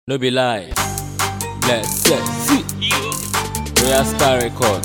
No be lie. Let's see. Royal Star Records.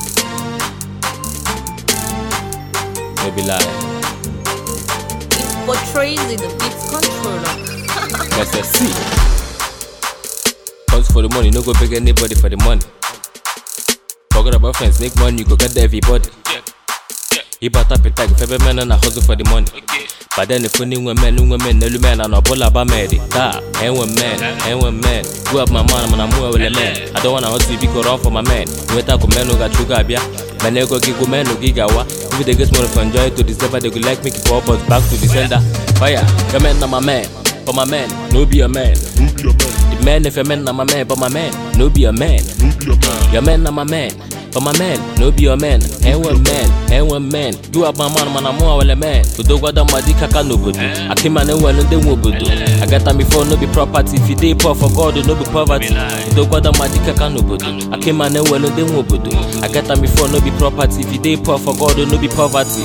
No be lie. It portrays in the beat controller. Let's see. Cause for the money, no go beg anybody for the money. Forget about friends, make money, you go get everybody. You better tap it tag, if every man and a hustle for the money. But then if only women, no man, and a bola ba made it. And one man, go up my man, and I'm more with a man. I don't wanna hustle because run for my man. You talk man who got sugar, yeah. Man, they go give man who gigawa. If they get more from joy to December, they go like make it pop us back to the sender. Fire, your man, not my man. For my man, no be a man. The man, if a man, not my man, but my man, no be a man. Your man, not my man. For my man, no be your man. And one man. You up my man, I'm more well a man. To do what I'm a kaka no good. I came and one and they won't do. I got time before no be property. If you dey poor for God, no be poverty. To do what I'm a kaka no good. I came and one and they won't do. I got time before no be property. If you dey poor for God, no be poverty.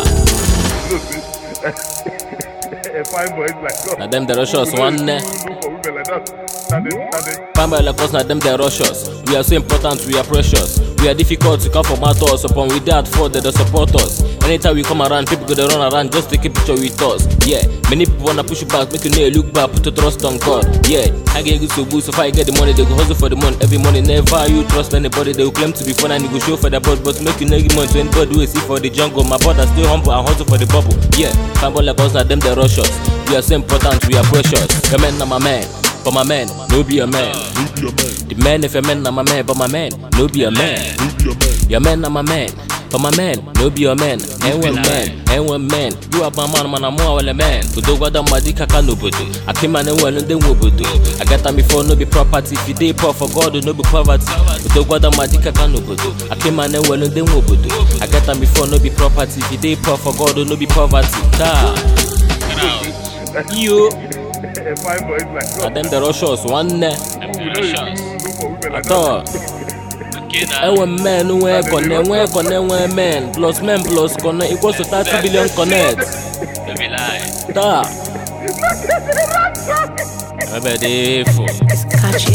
Fine boys like now them the rushers one Fine boys like us, now them the rushers. We are so important, we are precious. We are difficult to come from our thoughts. Upon we that for they support us. Anytime we come around, people go to run around just to take a picture with us. Yeah, many people wanna push you back, make you know look back, put your trust on God. Yeah, I get you so good, so if I get the money, they go hustle for the money. Every money, never you trust anybody. They will claim to be fun and you go show for the boss, but make you know give money to anybody who is see for the jungle. My brother still humble and hustle for the bubble. Yeah, fine boys like us, now them the rushers. We are so important, we are precious. Your man, not my man. But my man, no be a man. The man, if a man, not my man, but my man, no be a man. Your man, not my man. But my man, no be your man. And one man. You up my man, I'm more well a man. To do what I'm a kaka no budu. I came and one and they won't do. I got time before no be property. If you dey poor for God, no be poverty. To do what I'm a kaka no budu. I came and one and they won't do. I got time before no be property. If you dey poor for God, no be poverty. You. fine boys like And them the rushers one I thought one man who one man plus connect equals to 30 billion connect. It's catchy,